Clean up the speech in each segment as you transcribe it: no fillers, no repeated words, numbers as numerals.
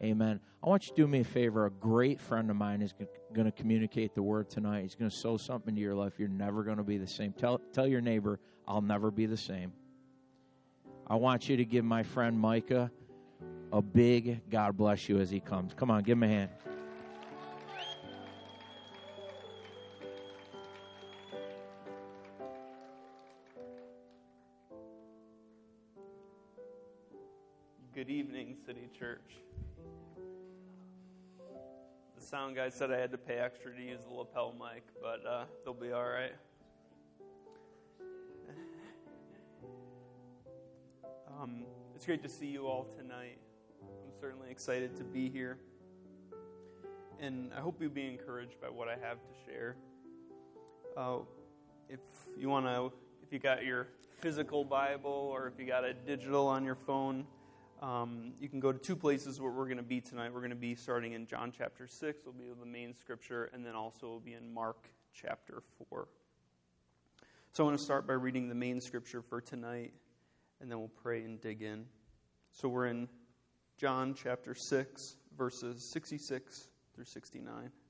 Amen. I want you to do me a favor. A great friend of mine is going to communicate the word tonight. He's going to sow something into your life. You're never going to be the same. Tell your neighbor, I'll never be the same. I want you to give my friend Micah a big God bless you as he comes. Come on, give him a hand. Good evening, City Church. The sound guy said I had to pay extra to use the lapel mic, but they'll be all right. It's great to see you all tonight. I'm certainly excited to be here. And I hope you'll be encouraged by what I have to share. If you got your physical Bible or if you got a digital on your phone, you can go to two places where we're going to be tonight. We're going to be starting in John chapter 6. It'll be the main scripture, and then also we'll be in Mark chapter 4. So I want to start by reading the main scripture for tonight, and then we'll pray and dig in. So we're in John chapter 6, verses 66 through 69.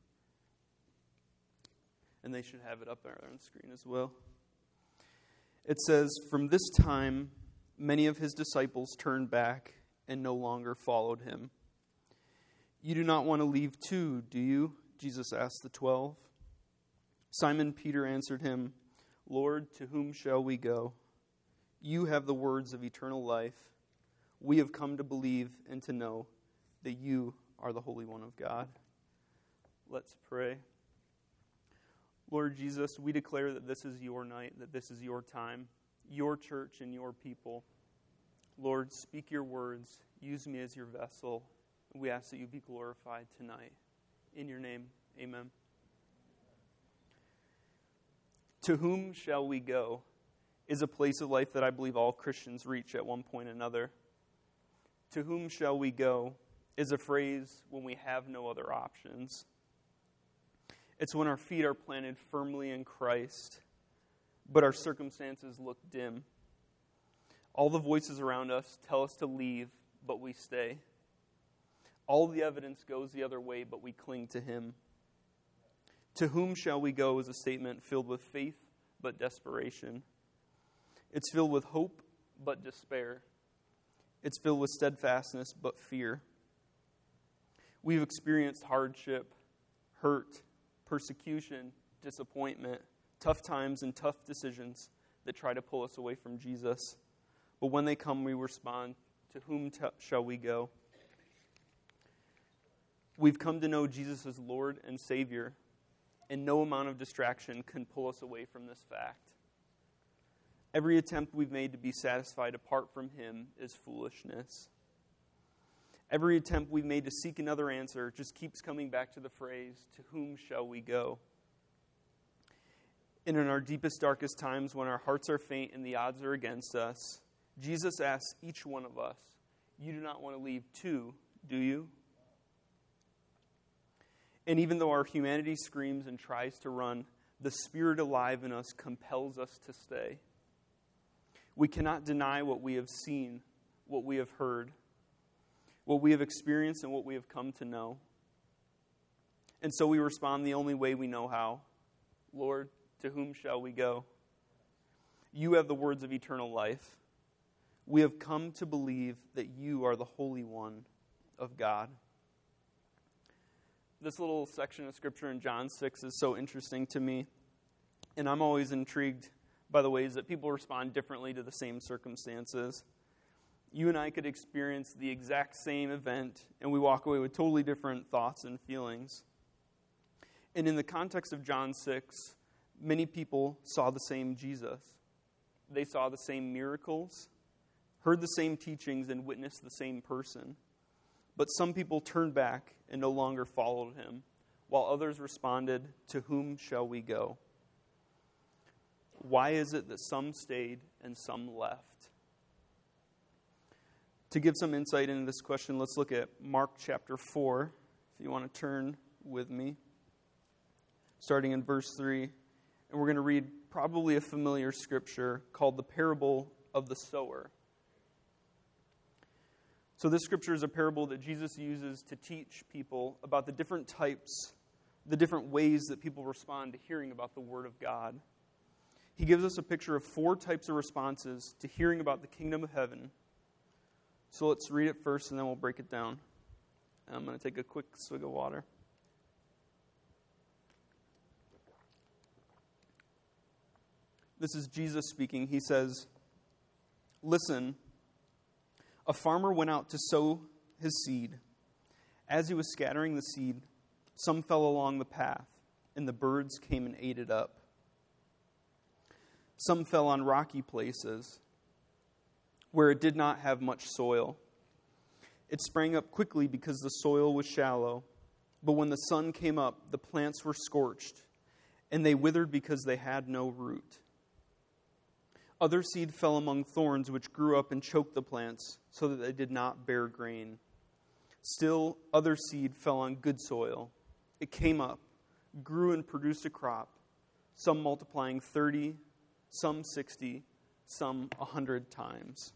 And they should have it up there on the screen as well. It says, "From this time, many of his disciples turned back and no longer followed him. 'You do not want to leave too, do you?' Jesus asked the 12. Simon Peter answered him, 'Lord, to whom shall we go? You have the words of eternal life. We have come to believe and to know that you are the Holy One of God.'" Let's pray. Lord Jesus, we declare that this is your night, that this is your time, your church and your people. Lord, speak your words. Use me as your vessel. We ask that you be glorified tonight. In your name, amen. To whom shall we go is a place of life that I believe all Christians reach at one point or another. To whom shall we go is a phrase when we have no other options. It's when our feet are planted firmly in Christ, but our circumstances look dim. All the voices around us tell us to leave, but we stay. All the evidence goes the other way, but we cling to him. To whom shall we go is a statement filled with faith, but desperation. It's filled with hope, but despair. It's filled with steadfastness, but fear. We've experienced hardship, hurt, persecution, disappointment, tough times and tough decisions that try to pull us away from Jesus. But when they come, we respond, to whom shall we go? We've come to know Jesus as Lord and Savior, and no amount of distraction can pull us away from this fact. Every attempt we've made to be satisfied apart from him is foolishness. Every attempt we've made to seek another answer just keeps coming back to the phrase, to whom shall we go? And in our deepest, darkest times, when our hearts are faint and the odds are against us, Jesus asks each one of us, you do not want to leave too, do you? And even though our humanity screams and tries to run, the Spirit alive in us compels us to stay. We cannot deny what we have seen, what we have heard, what we have experienced, and what we have come to know. And so we respond the only way we know how. Lord, to whom shall we go? You have the words of eternal life. We have come to believe that you are the Holy One of God. This little section of Scripture in John 6 is so interesting to me. And I'm always intrigued by the ways that people respond differently to the same circumstances. You and I could experience the exact same event, and we walk away with totally different thoughts and feelings. And in the context of John 6, many people saw the same Jesus. They saw the same miracles, heard the same teachings, and witnessed the same person. But some people turned back and no longer followed him, while others responded, to whom shall we go? Why is it that some stayed and some left? To give some insight into this question, let's look at Mark chapter 4, if you want to turn with me, starting in verse 3. And we're going to read probably a familiar scripture called the parable of the sower. So this scripture is a parable that Jesus uses to teach people about the different types, the different ways that people respond to hearing about the Word of God. He gives us a picture of 4 types of responses to hearing about the kingdom of heaven. So let's read it first and then we'll break it down. I'm going to take a quick swig of water. This is Jesus speaking. He says, "Listen, a farmer went out to sow his seed. As he was scattering the seed, some fell along the path, and the birds came and ate it up. Some fell on rocky places, where it did not have much soil. It sprang up quickly because the soil was shallow, but when the sun came up, the plants were scorched, and they withered because they had no root. Other seed fell among thorns, which grew up and choked the plants, so that they did not bear grain. Still, other seed fell on good soil. It came up, grew and produced a crop, some multiplying 30, some 60, some 100 times."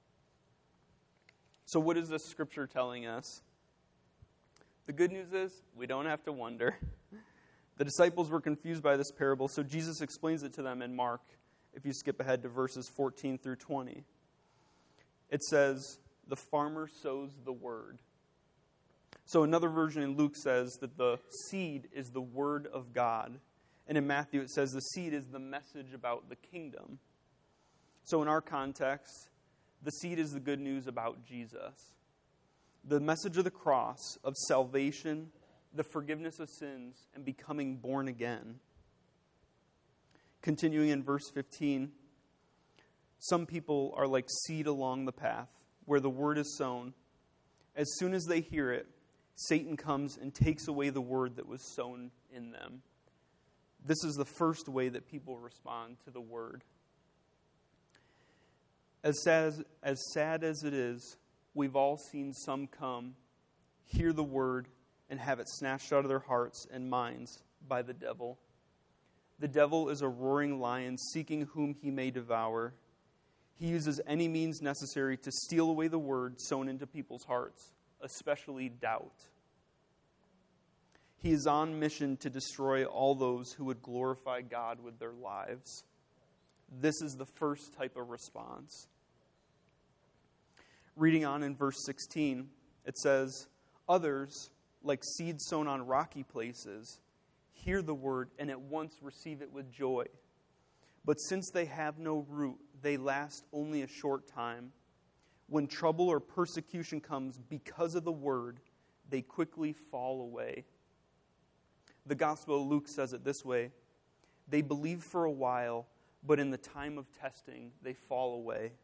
So what is this scripture telling us? The good news is we don't have to wonder. The disciples were confused by this parable, so Jesus explains it to them in Mark. If you skip ahead to verses 14 through 20, it says, "The farmer sows the word." So another version in Luke says that the seed is the word of God. And in Matthew it says the seed is the message about the kingdom. So in our context, the seed is the good news about Jesus. The message of the cross, of salvation, the forgiveness of sins, and becoming born again. Continuing in verse 15, "Some people are like seed along the path, where the word is sown. As soon as they hear it, Satan comes and takes away the word that was sown in them." This is the first way that people respond to the word. As sad as it is, we've all seen some come, hear the word, and have it snatched out of their hearts and minds by the devil. The devil is a roaring lion seeking whom he may devour. He uses any means necessary to steal away the word sown into people's hearts, especially doubt. He is on mission to destroy all those who would glorify God with their lives. This is the first type of response. Reading on in verse 16, it says, "Others, like seed sown on rocky places, hear the word and at once receive it with joy. But since they have no root, they last only a short time. When trouble or persecution comes because of the word, they quickly fall away." The Gospel of Luke says it this way, "They believe for a while, but in the time of testing, they fall away."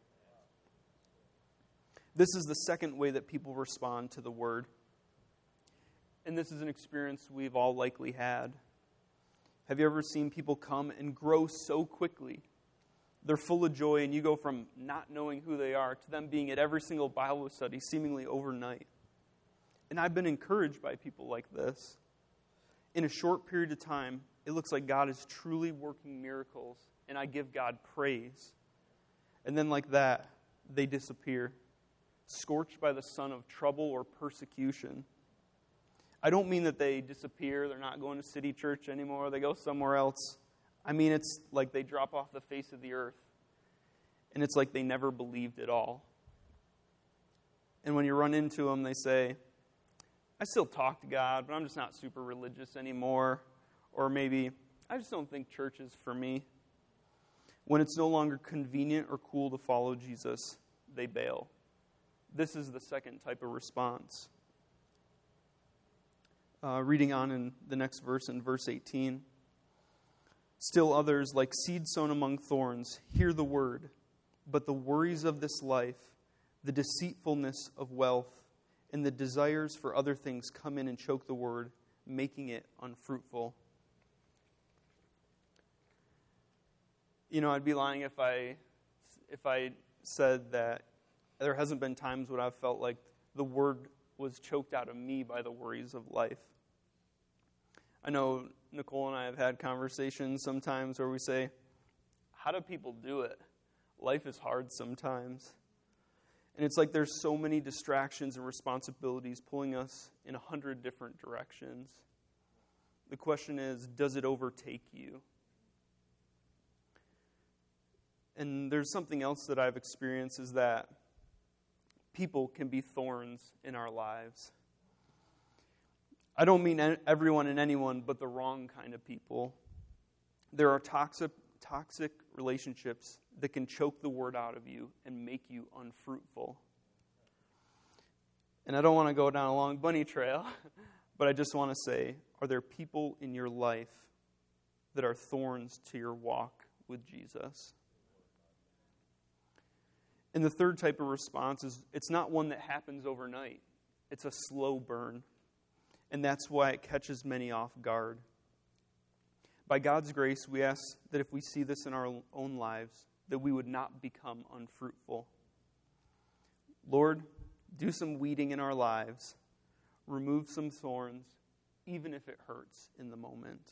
This is the second way that people respond to the word. And this is an experience we've all likely had. Have you ever seen people come and grow so quickly? They're full of joy, and you go from not knowing who they are to them being at every single Bible study seemingly overnight. And I've been encouraged by people like this. In a short period of time, it looks like God is truly working miracles, and I give God praise. And then like that, they disappear, scorched by the sun of trouble or persecution. I don't mean that they disappear, they're not going to City Church anymore, they go somewhere else. I mean it's like they drop off the face of the earth, and it's like they never believed at all. And when you run into them, they say, "I still talk to God, but I'm just not super religious anymore." Or maybe, "I just don't think church is for me." When it's no longer convenient or cool to follow Jesus, they bail. This is the second type of response. Reading on in the next verse, in verse 18. "Still others, like seed sown among thorns, hear the word, but the worries of this life, the deceitfulness of wealth, and the desires for other things come in and choke the word, making it unfruitful." You know, I'd be lying if I said that there hasn't been times when I've felt like the word was choked out of me by the worries of life. I know Nicole and I have had conversations sometimes where we say, "How do people do it? Life is hard sometimes." And it's like there's so many distractions and responsibilities pulling us in 100 different directions. The question is, does it overtake you? And there's something else that I've experienced is that people can be thorns in our lives. I don't mean everyone and anyone, but the wrong kind of people. There are toxic relationships that can choke the word out of you and make you unfruitful. And I don't want to go down a long bunny trail, but I just want to say, are there people in your life that are thorns to your walk with Jesus? And the third type of response is, it's not one that happens overnight. It's a slow burn. And that's why it catches many off guard. By God's grace, we ask that if we see this in our own lives, that we would not become unfruitful. Lord, do some weeding in our lives. Remove some thorns, even if it hurts in the moment.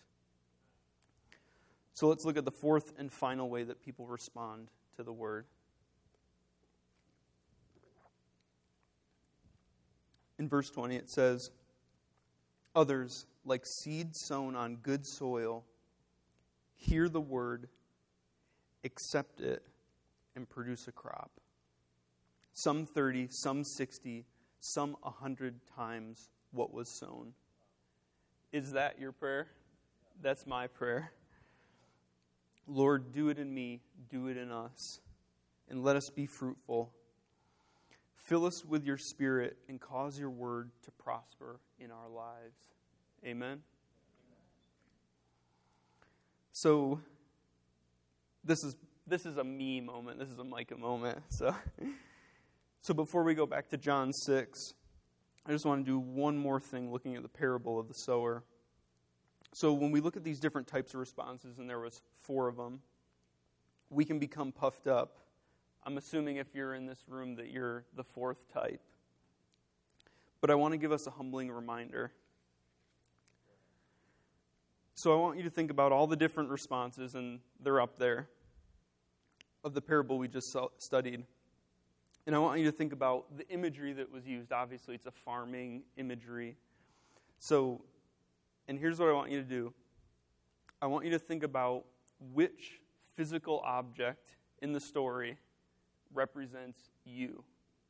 So let's look at the fourth and final way that people respond to the word. In verse 20 it says, others, like seed sown on good soil, hear the word, accept it, and produce a crop. Some 30, some 60, some 100 times what was sown. Is that your prayer? That's my prayer. Lord, do it in me, do it in us, and let us be fruitful. Fill us with your Spirit and cause your word to prosper in our lives. Amen? So, this is a me moment. This is a Micah moment. So before we go back to John 6, I just want to do one more thing looking at the parable of the sower. So when we look at these different types of responses, and there was 4 of them, we can become puffed up. I'm assuming if you're in this room that you're the 4th type. But I want to give us a humbling reminder. So I want you to think about all the different responses, and they're up there, of the parable we just studied. And I want you to think about the imagery that was used. Obviously, it's a farming imagery. So, and here's what I want you to do. I want you to think about which physical object in the story represents you.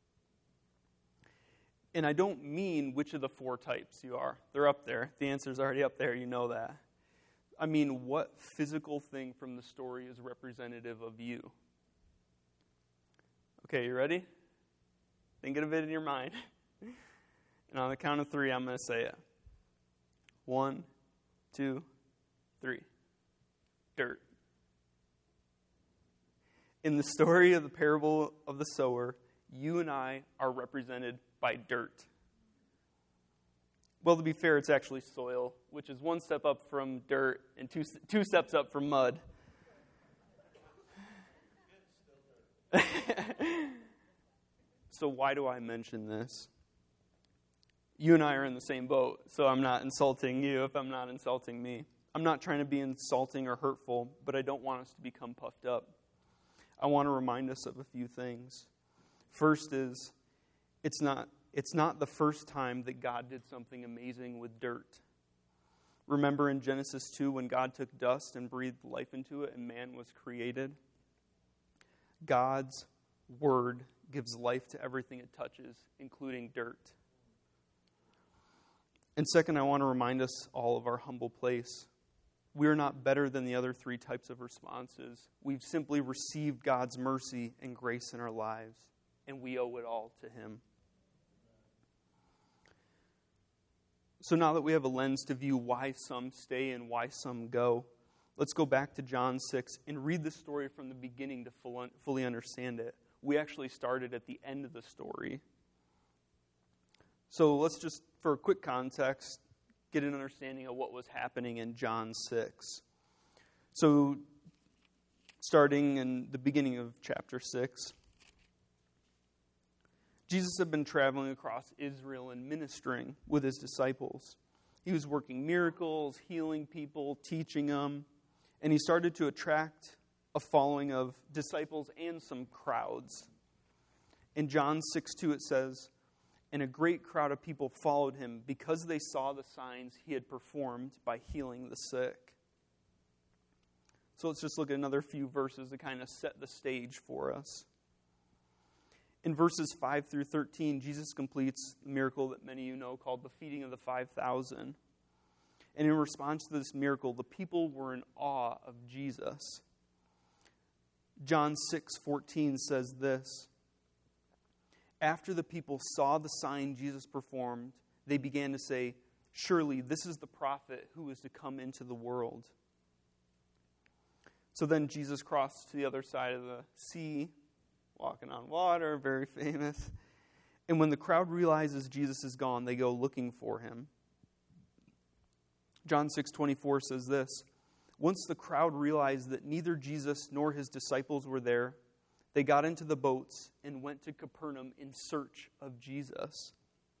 And I don't mean which of the 4 types you are. They're up there. The answer's already up there. You know that. I mean, what physical thing from the story is representative of you? Okay, you ready? Think of it in your mind. And on the count of 3, I'm going to say it. 1, 2, 3. Dirt. In the story of the parable of the sower, you and I are represented by dirt. Well, to be fair, it's actually soil, which is 1 step up from dirt and two steps up from mud. So why do I mention this? You and I are in the same boat, so I'm not insulting you if I'm not insulting me. I'm not trying to be insulting or hurtful, but I don't want us to become puffed up. I want to remind us of a few things. First is, it's not the first time that God did something amazing with dirt. Remember in Genesis 2 when God took dust and breathed life into it and man was created? God's word gives life to everything it touches, including dirt. And second, I want to remind us all of our humble place. We are not better than the other 3 types of responses. We've simply received God's mercy and grace in our lives, and we owe it all to Him. So now that we have a lens to view why some stay and why some go, let's go back to John 6 and read the story from the beginning to fully understand it. We actually started at the end of the story. So let's just, for a quick context, get an understanding of what was happening in John 6. So, starting in the beginning of chapter 6, Jesus had been traveling across Israel and ministering with his disciples. He was working miracles, healing people, teaching them, and he started to attract a following of disciples and some crowds. In John 6:2 it says, "And a great crowd of people followed him because they saw the signs he had performed by healing the sick." So let's just look at another few verses to kind of set the stage for us. In verses 5 through 13, Jesus completes the miracle that many of you know called the feeding of the 5,000. And in response to this miracle, the people were in awe of Jesus. John 6:14 says this, "After the people saw the sign Jesus performed, they began to say, 'Surely this is the prophet who is to come into the world.'" So then Jesus crossed to the other side of the sea, walking on water, very famous. And when the crowd realizes Jesus is gone, they go looking for him. John 6:24 says this, "Once the crowd realized that neither Jesus nor his disciples were there, they got into the boats and went to Capernaum in search of Jesus."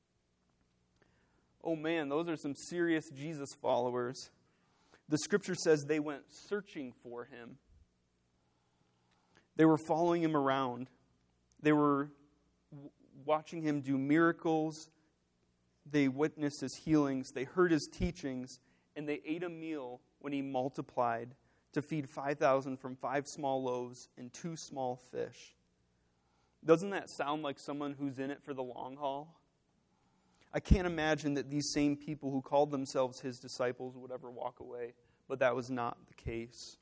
Oh man, those are some serious Jesus followers. The scripture says they went searching for him. They were following him around. They were watching him do miracles. They witnessed his healings. They heard his teachings. And they ate a meal when he multiplied to feed 5,000 from 5 small loaves and 2 small fish. Doesn't that sound like someone who's in it for the long haul? I can't imagine that these same people who called themselves his disciples would ever walk away, but that was not the case.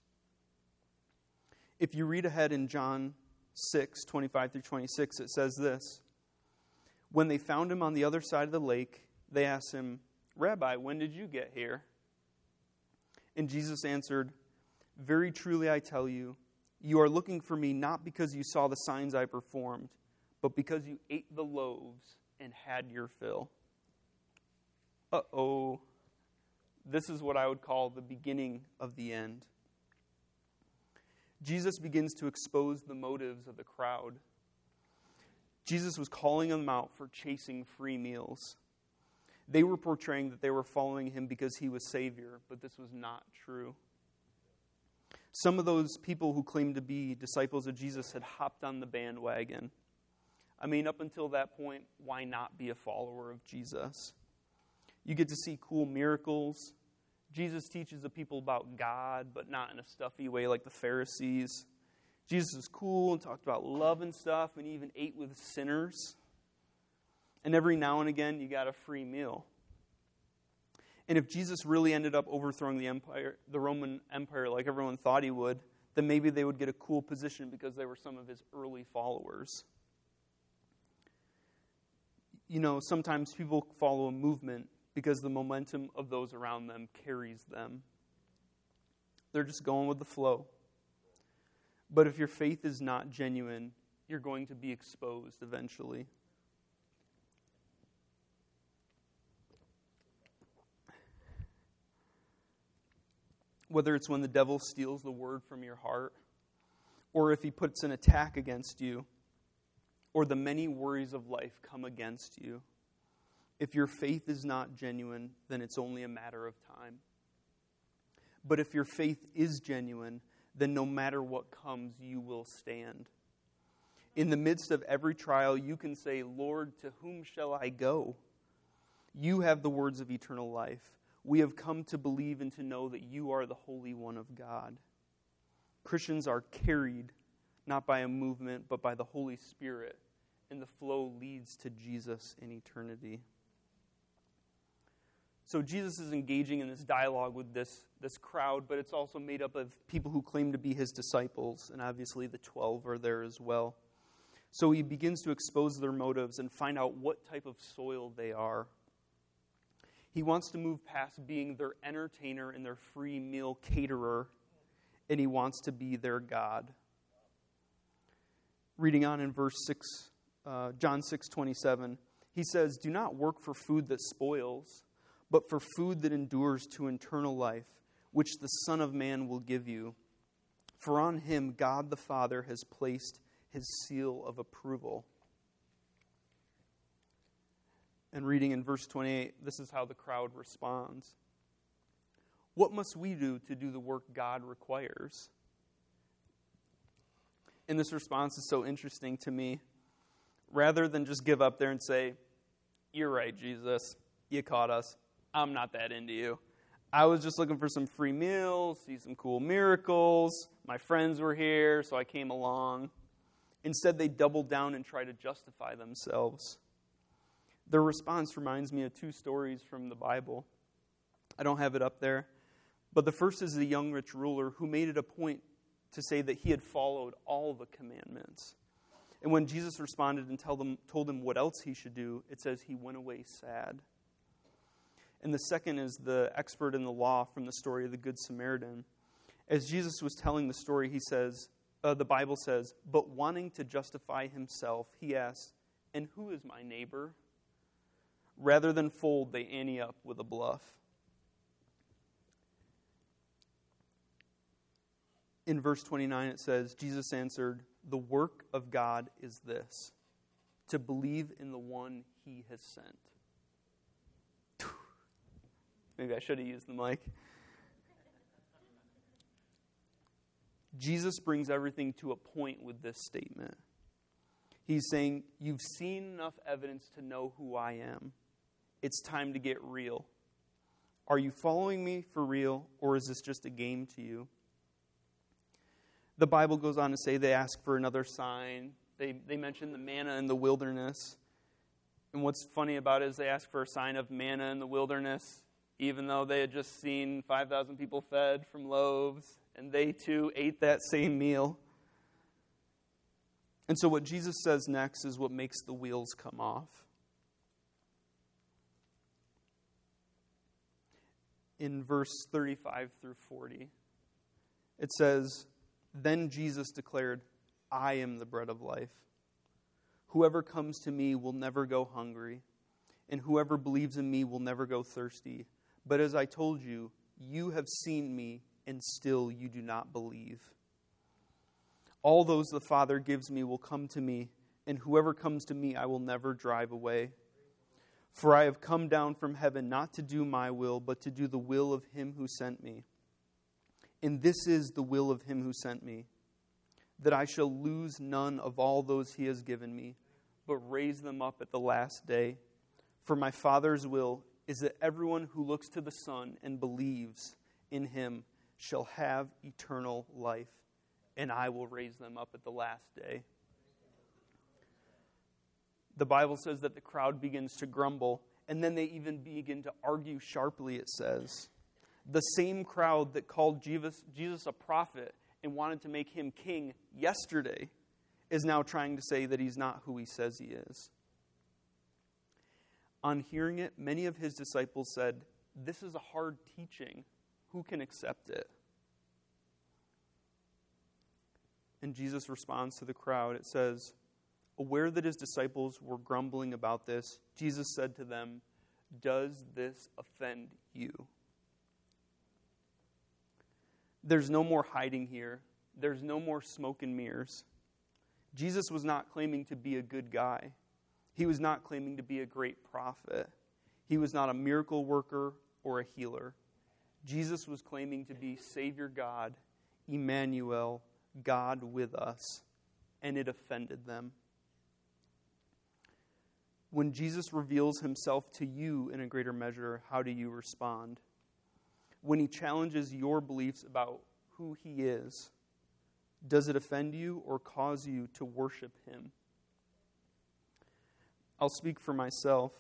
If you read ahead in John 6:25 through 26, it says this, "When they found him on the other side of the lake, they asked him, 'Rabbi, when did you get here?' And Jesus answered, 'Very truly I tell you, you are looking for me not because you saw the signs I performed, but because you ate the loaves and had your fill.'" Uh-oh. This is what I would call the beginning of the end. Jesus begins to expose the motives of the crowd. Jesus was calling them out for chasing free meals. They were portraying that they were following him because he was Savior, but this was not true. Some of those people who claimed to be disciples of Jesus had hopped on the bandwagon. I mean, up until that point, why not be a follower of Jesus? You get to see cool miracles. Jesus teaches the people about God, but not in a stuffy way like the Pharisees. Jesus was cool and talked about love and stuff, and even ate with sinners. And every now and again, you got a free meal. And if Jesus really ended up overthrowing the Roman Empire like everyone thought he would, then maybe they would get a cool position because they were some of his early followers. You know, sometimes people follow a movement because the momentum of those around them carries them. They're just going with the flow. But if your faith is not genuine, you're going to be exposed eventually. Whether it's when the devil steals the word from your heart, or if he puts an attack against you, or the many worries of life come against you, if your faith is not genuine, then it's only a matter of time. But if your faith is genuine, then no matter what comes, you will stand. In the midst of every trial, you can say, "Lord, to whom shall I go? You have the words of eternal life. We have come to believe and to know that you are the Holy One of God." Christians are carried not by a movement, but by the Holy Spirit, and the flow leads to Jesus in eternity. So Jesus is engaging in this dialogue with this crowd, but it's also made up of people who claim to be his disciples, and obviously the 12 are there as well. So he begins to expose their motives and find out what type of soil they are. He wants to move past being their entertainer and their free meal caterer, and he wants to be their God. Reading on in verse 6, John 6:27, he says, "Do not work for food that spoils, but for food that endures to eternal life, which the Son of Man will give you. For on him God the Father has placed his seal of approval." And reading in verse 28, this is how the crowd responds. "What must we do to do the work God requires?" And this response is so interesting to me. rather than just give up there and say, "You're right, Jesus. You caught us. I'm not that into you. I was just looking for some free meals, see some cool miracles. My friends were here, so I came along." Instead, they double down and try to justify themselves. Their response reminds me of two stories from the Bible. I don't have it up there. But the first is the young rich ruler who made it a point to say that he had followed all the commandments. And when Jesus responded and told him what else he should do, it says he went away sad. And the second is the expert in the law from the story of the Good Samaritan. As Jesus was telling the story, he says, the Bible says, but wanting to justify himself, he asked, "And who is my neighbor?" Rather than fold, they ante up with a bluff. In verse 29, it says, Jesus answered, "The work of God is this, to believe in the one he has sent." Maybe I should have used the mic. Jesus brings everything to a point with this statement. He's saying, you've seen enough evidence to know who I am. It's time to get real. Are you following me for real, or is this just a game to you? The Bible goes on to say they ask for another sign. They mention the manna in the wilderness. And what's funny about it is they ask for a sign of manna in the wilderness, even though they had just seen 5,000 people fed from loaves, and they too ate that same meal. And so what Jesus says next is what makes the wheels come off. In verse 35 through 40, it says, "Then Jesus declared, 'I am the bread of life. Whoever comes to me will never go hungry, and whoever believes in me will never go thirsty. But as I told you, you have seen me, and still you do not believe. All those the Father gives me will come to me, and whoever comes to me I will never drive away. For I have come down from heaven not to do my will, but to do the will of him who sent me. And this is the will of him who sent me, that I shall lose none of all those he has given me, but raise them up at the last day. For my Father's will is that everyone who looks to the Son and believes in him shall have eternal life, and I will raise them up at the last day.'" The Bible says that the crowd begins to grumble, and then they even begin to argue sharply, it says. The same crowd that called Jesus a prophet and wanted to make him king yesterday is now trying to say that he's not who he says he is. On hearing it, many of his disciples said, "This is a hard teaching. Who can accept it?" And Jesus responds to the crowd. It says, aware that his disciples were grumbling about this, Jesus said to them, "Does this offend you?" There's no more hiding here. There's no more smoke and mirrors. Jesus was not claiming to be a good guy. He was not claiming to be a great prophet. He was not a miracle worker or a healer. Jesus was claiming to be Savior God, Emmanuel, God with us, and it offended them. When Jesus reveals himself to you in a greater measure, how do you respond? When he challenges your beliefs about who he is, does it offend you or cause you to worship him? I'll speak for myself.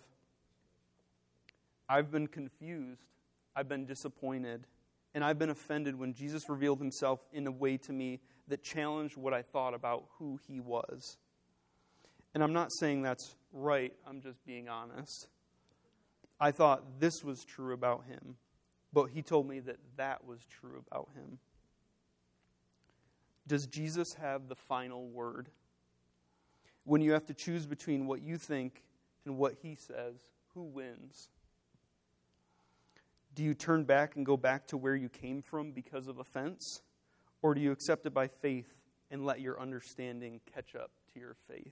I've been confused, I've been disappointed, and I've been offended when Jesus revealed himself in a way to me that challenged what I thought about who he was. And I'm not saying that's right, I'm just being honest. I thought this was true about him, but he told me that that was true about him. Does Jesus have the final word? When you have to choose between what you think and what he says, who wins? Do you turn back and go back to where you came from because of offense? Or do you accept it by faith and let your understanding catch up to your faith?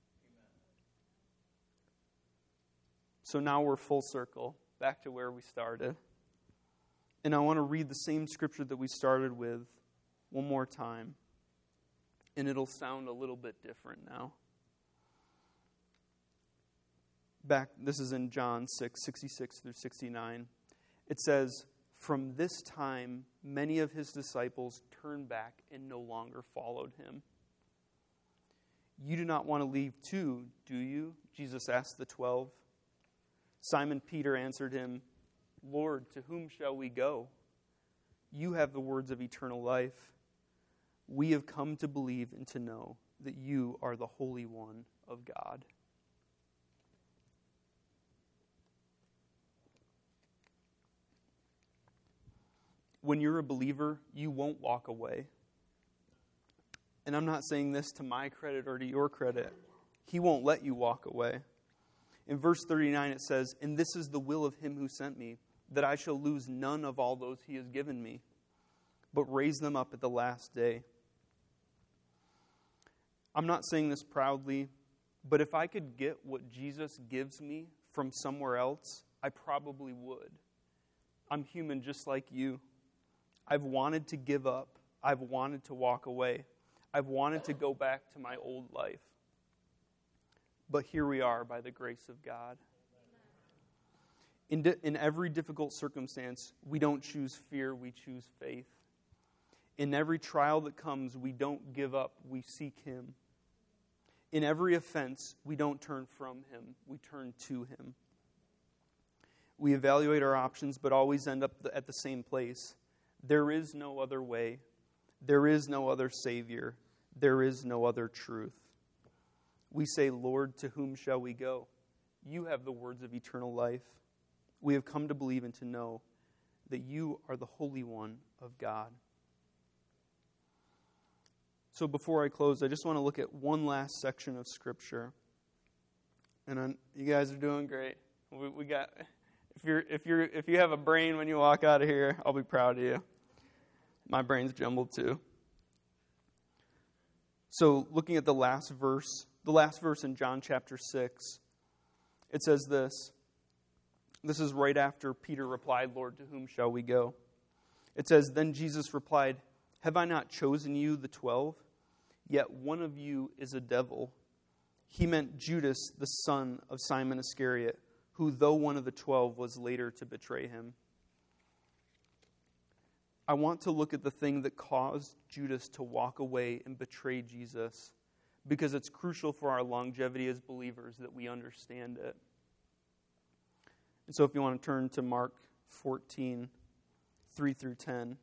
So now we're full circle, back to where we started. And I want to read the same scripture that we started with one more time. And it'll sound a little bit different now. this is in John 6:66 through 69. It says, "From this time, many of his disciples turned back and no longer followed him." "You do not want to leave too, do you?" Jesus asked the 12. Simon Peter answered him, "Lord, to whom shall we go? You have the words of eternal life. We have come to believe and to know that you are the Holy One of God." When you're a believer, you won't walk away. And I'm not saying this to my credit or to your credit. He won't let you walk away. In verse 39 it says, "And this is the will of him who sent me, that I shall lose none of all those he has given me, but raise them up at the last day." I'm not saying this proudly, but if I could get what Jesus gives me from somewhere else, I probably would. I'm human just like you. I've wanted to give up. I've wanted to walk away. I've wanted to go back to my old life. But here we are by the grace of God. In every difficult circumstance, we don't choose fear, we choose faith. In every trial that comes, we don't give up, we seek Him. In every offense, we don't turn from Him, we turn to Him. We evaluate our options, but always end up at the same place. There is no other way. There is no other Savior. There is no other truth. We say, "Lord, to whom shall we go? You have the words of eternal life. We have come to believe and to know that you are the Holy One of God." So before I close, I just want to look at one last section of Scripture. And you guys are doing great. We got. If you have a brain when you walk out of here, I'll be proud of you. My brain's jumbled too. So looking at the last verse in John chapter 6, it says this. This is right after Peter replied, "Lord, to whom shall we go?" It says, "Then Jesus replied, 'Have I not chosen you, the 12? Yet one of you is a devil.' He meant Judas, the son of Simon Iscariot, who, though one of the 12, was later to betray him." I want to look at the thing that caused Judas to walk away and betray Jesus, because it's crucial for our longevity as believers that we understand it. And so if you want to turn to Mark 14, 3 through 10.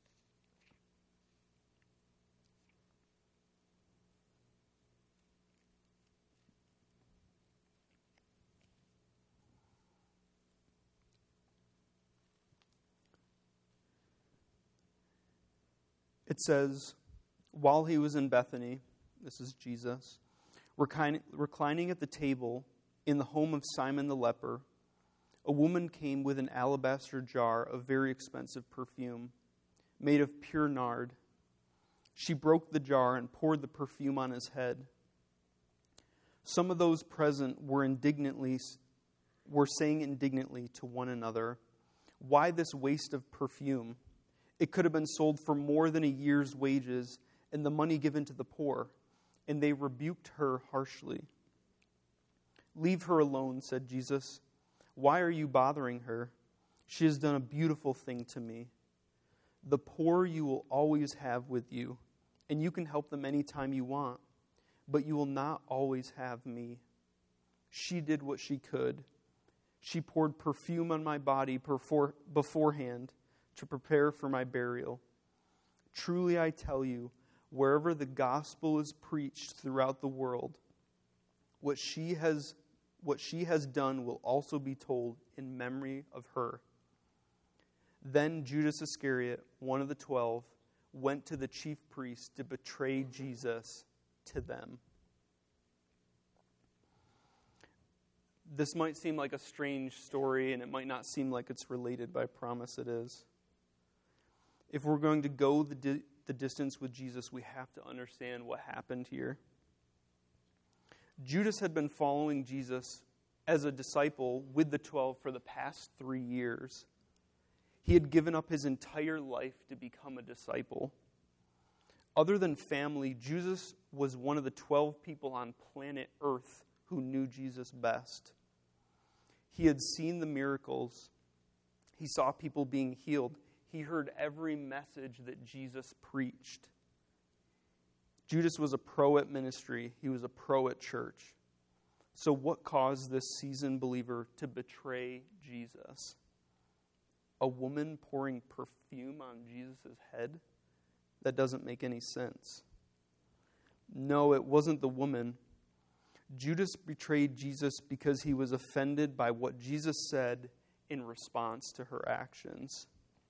It says, "While he was in Bethany," this is Jesus, "reclining at the table in the home of Simon the leper, a woman came with an alabaster jar of very expensive perfume, made of pure nard. She broke the jar and poured the perfume on his head. Some of those present were saying indignantly to one another, 'Why this waste of perfume? It could have been sold for more than a year's wages and the money given to the poor.' And they rebuked her harshly. 'Leave her alone,' said Jesus. 'Why are you bothering her? She has done a beautiful thing to me. The poor you will always have with you, and you can help them anytime you want, but you will not always have me. She did what she could. She poured perfume on my body beforehand to prepare for my burial. Truly I tell you, wherever the gospel is preached throughout the world, what she has done will also be told in memory of her.' Then Judas Iscariot, one of the 12, went to the chief priests to betray Jesus to them." This might seem like a strange story, and it might not seem like it's related, but I promise it is. If we're going to go the distance with Jesus, we have to understand what happened here. Judas had been following Jesus as a disciple with the 12 for the past 3 years. He had given up his entire life to become a disciple. Other than family, Judas was one of the 12 people on planet Earth who knew Jesus best. He had seen the miracles. He saw people being healed. He heard every message that Jesus preached. Judas was a pro at ministry. He was a pro at church. So what caused this seasoned believer to betray Jesus? A woman pouring perfume on Jesus' head? That doesn't make any sense. No, it wasn't the woman. Judas betrayed Jesus because he was offended by what Jesus said in response to her actions.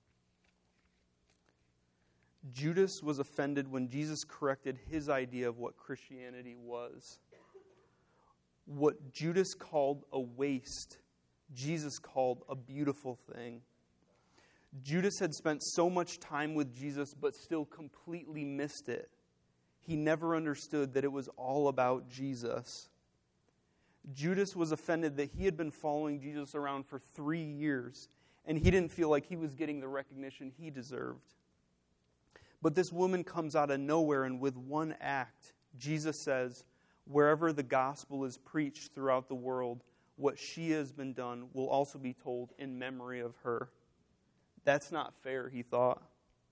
Judas was offended when Jesus corrected his idea of what Christianity was. What Judas called a waste, Jesus called a beautiful thing. Judas had spent so much time with Jesus but still completely missed it. He never understood that it was all about Jesus. Judas was offended that he had been following Jesus around for 3 years, and he didn't feel like he was getting the recognition he deserved. But this woman comes out of nowhere, and with one act, Jesus says, wherever the gospel is preached throughout the world, what she has been done will also be told in memory of her. That's not fair, he thought.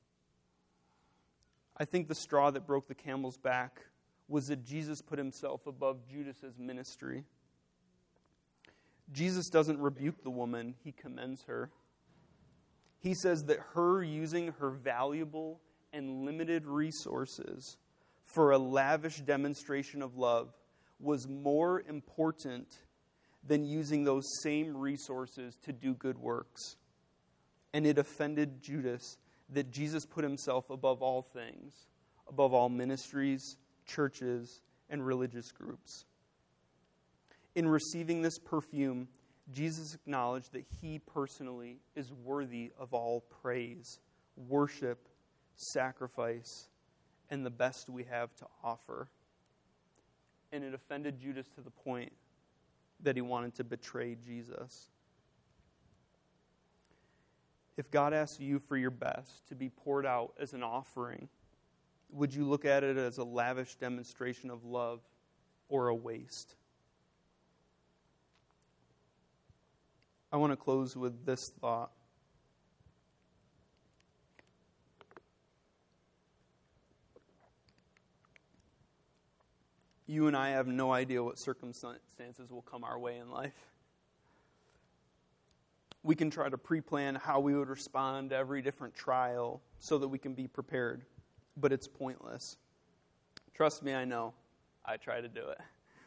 I think the straw that broke the camel's back was that Jesus put himself above Judas's ministry. Jesus doesn't rebuke the woman, he commends her. He says that her using her valuable and limited resources for a lavish demonstration of love was more important than using those same resources to do good works. And it offended Judas that Jesus put himself above all things, above all ministries, churches, and religious groups. In receiving this perfume, Jesus acknowledged that he personally is worthy of all praise, worship, sacrifice, and the best we have to offer. And it offended Judas to the point that he wanted to betray Jesus. If God asks you for your best to be poured out as an offering, would you look at it as a lavish demonstration of love or a waste? I want to close with this thought. You and I have no idea what circumstances will come our way in life. We can try to pre-plan how we would respond to every different trial so that we can be prepared, but it's pointless. Trust me, I know. I try to do it.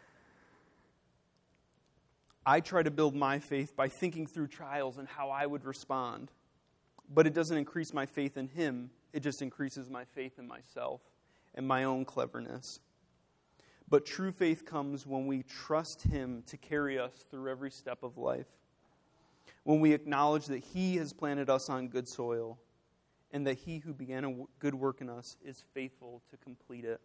I try to build my faith by thinking through trials and how I would respond, but it doesn't increase my faith in Him. It just increases my faith in myself and my own cleverness. But true faith comes when we trust Him to carry us through every step of life. When we acknowledge that He has planted us on good soil and that He who began a good work in us is faithful to complete it.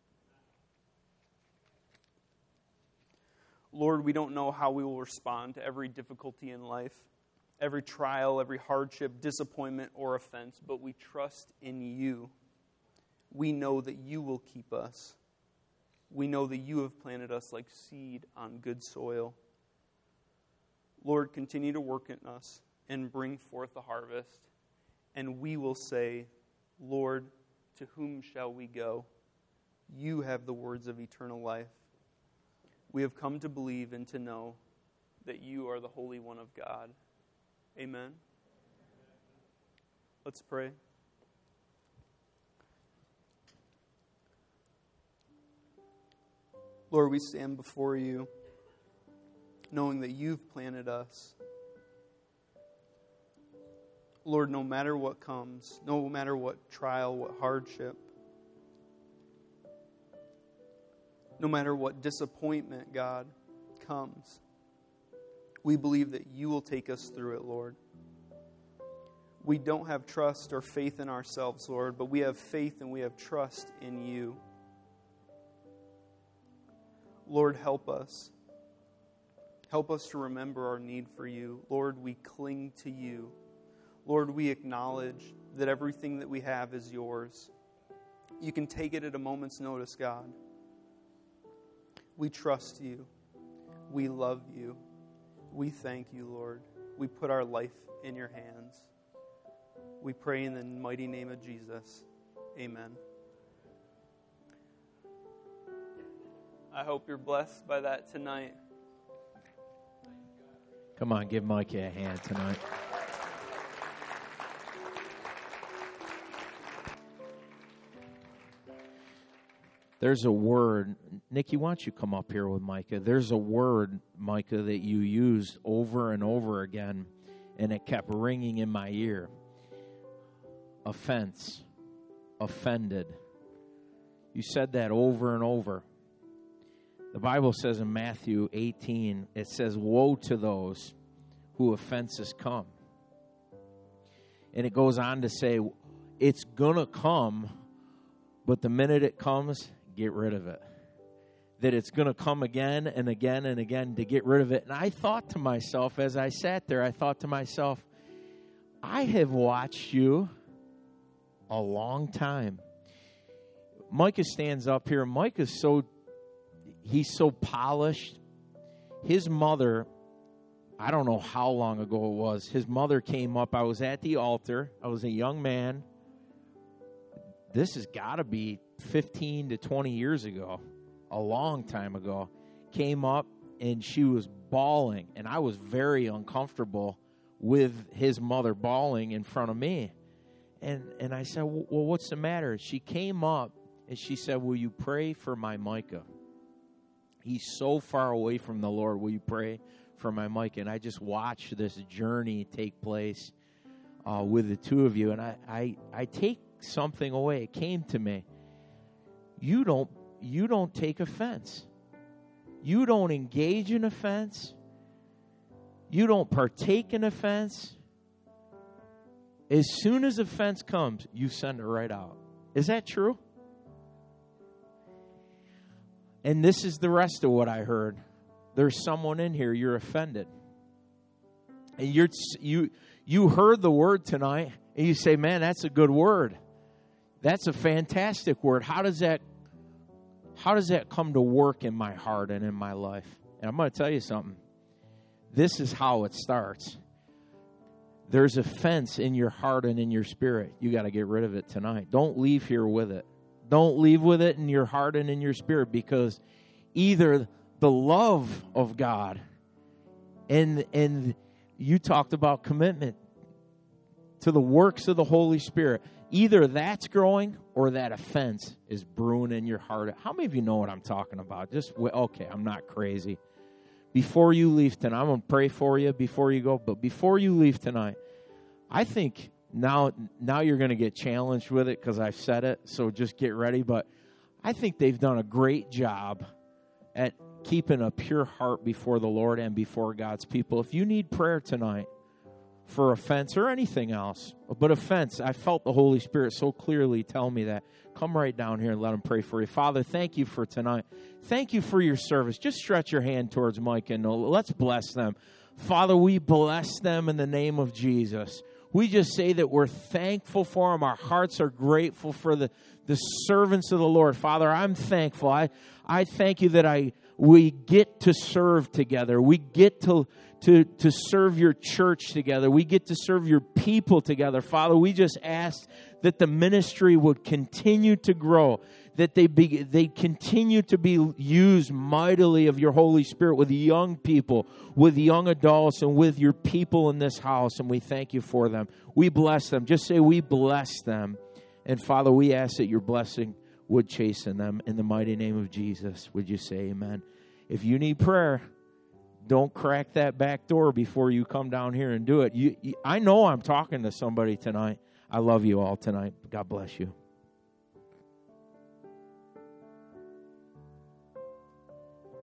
Lord, we don't know how we will respond to every difficulty in life, every trial, every hardship, disappointment, or offense, but we trust in You. We know that You will keep us. We know that You have planted us like seed on good soil. Lord, continue to work in us and bring forth the harvest. And we will say, Lord, to whom shall we go? You have the words of eternal life. We have come to believe and to know that You are the Holy One of God. Amen. Let's pray. Lord, we stand before You, knowing that You've planted us. Lord, no matter what comes, no matter what trial, what hardship, no matter what disappointment, God, comes, we believe that You will take us through it, Lord. We don't have trust or faith in ourselves, Lord, but we have faith and we have trust in You. Lord, help us. Help us to remember our need for You. Lord, we cling to You. Lord, we acknowledge that everything that we have is Yours. You can take it at a moment's notice, God. We trust You. We love You. We thank you, Lord. We put our life in your hands. We pray in the mighty name of Jesus. Amen. I hope you're blessed by that tonight. Come on, give Micah a hand tonight. There's a word. Nikki, why don't you come up here with Micah? There's a word, Micah, that you used over and over again, and it kept ringing in my ear. Offense. Offended. You said that over and over. The Bible says in Matthew 18, it says, woe to those who offenses come. And it goes on to say, it's going to come, but the minute it comes, get rid of it. That it's going to come again and again and again to get rid of it. And I thought to myself, as I sat there, I thought to myself, I have watched you a long time. Micah stands up here. Micah's he's so polished. His mother, I don't know how long ago it was, his mother came up. I was at the altar. I was a young man. This has got to be 15 to 20 years ago, a long time ago. Came up, and she was bawling, and I was very uncomfortable with his mother bawling in front of me. And I said, well, what's the matter? She came up, and she said, will you pray for my Micah? He's so far away from the Lord. Will you pray for my Micah? And I just watched this journey take place with the two of you, and I take something away. It came to me. You don't take offense. You don't engage in offense. You don't partake in offense. As soon as offense comes, you send it right out. Is that true? And this is the rest of what I heard. There's someone in here, you're offended. And you heard the word tonight, and you say, man, that's a good word. That's a fantastic word. How does that come to work in my heart and in my life? And I'm going to tell you something. This is how it starts. There's offense in your heart and in your spirit. You got to get rid of it tonight. Don't leave here with it. Don't leave with it in your heart and in your spirit, because either the love of God and you talked about commitment to the works of the Holy Spirit, either that's growing or that offense is brewing in your heart. How many of you know what I'm talking about? Okay, I'm not crazy. Before you leave tonight, I'm going to pray for you before you go, but before you leave tonight, I think now you're going to get challenged with it because I've said it, so just get ready. But I think they've done a great job at keeping a pure heart before the Lord and before God's people. If you need prayer tonight for offense or anything else, but offense, I felt the Holy Spirit so clearly tell me that. Come right down here and let him pray for you. Father, thank you for tonight. Thank you for your service. Just stretch your hand towards Mike and Nola. Let's bless them. Father, we bless them in the name of Jesus. We just say that we're thankful for them. Our hearts are grateful for the servants of the Lord. Father, I'm thankful. I thank you that we get to serve together. We get to serve your church together. We get to serve your people together. Father, we just ask that the ministry would continue to grow, that they continue to be used mightily of your Holy Spirit with young people, with young adults, and with your people in this house, and we thank you for them. We bless them. Just say, we bless them. And Father, we ask that your blessing would chasten them in the mighty name of Jesus. Would you say amen? If you need prayer, don't crack that back door before you come down here and do it. I know I'm talking to somebody tonight. I love you all tonight. God bless you.